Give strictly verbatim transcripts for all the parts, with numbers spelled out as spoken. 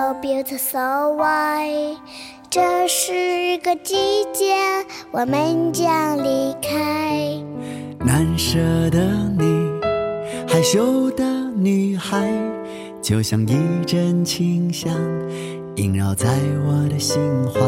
beautiful so white。 这是个季节，我们将离开。 难舍的你，害羞的女孩，就像一阵清香，萦绕在我的心怀。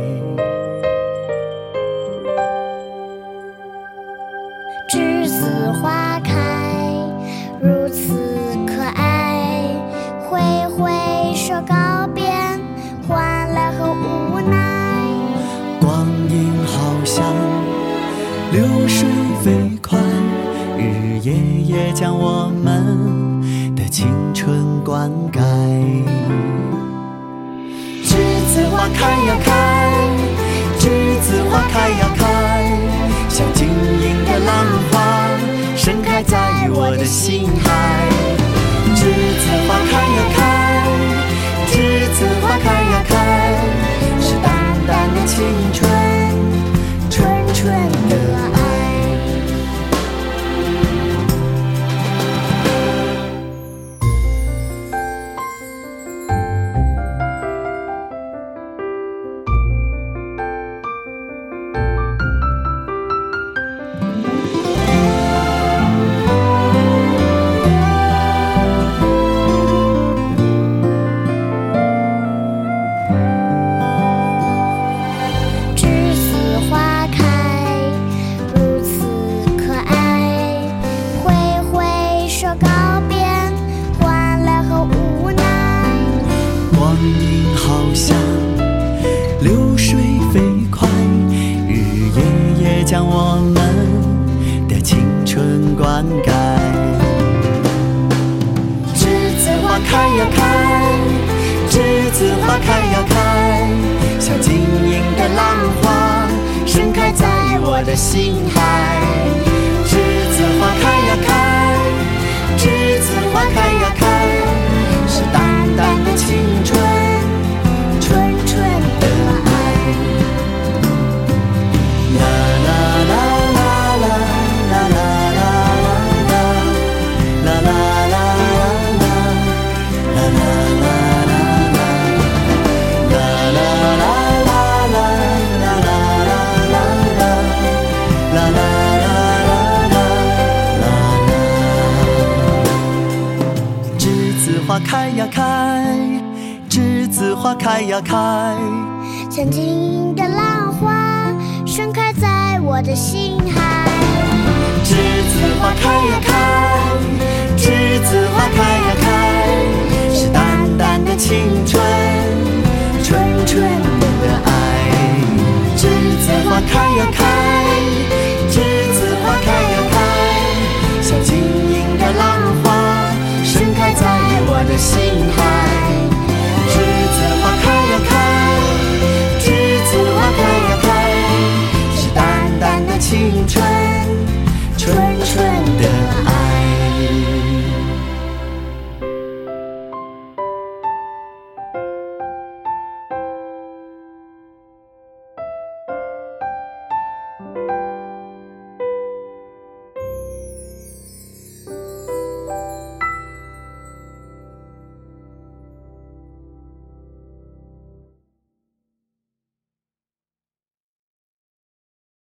栀子花开，如此可爱，挥挥手告别，欢乐和无奈。 光阴好像流水飞快，日日夜夜将我们的青春灌溉。栀子花开呀开，栀子花开呀开，像晶莹的浪花盛开在我的心海。栀子花开呀开，栀子花开呀开，是淡淡的青春，纯纯的爱。光阴好像流水飞快，日日夜夜将我们的青春灌溉。栀子花开呀开，栀子花开呀开，像晶莹的浪花盛开在我的心海。栀子花开呀开，栀子花开呀开，是淡淡的青春，纯纯的爱。啦啦啦啦啦啦啦啦啦啦啦啦啦啦啦啦花开呀开，栀子花开呀开， 像晶莹的浪花盛开在我的心海。 栀子花开呀开，栀子花开呀开，是淡淡的青春，纯纯的爱。栀子花开呀开，栀子花开呀开，像晶莹的浪花盛开在我的心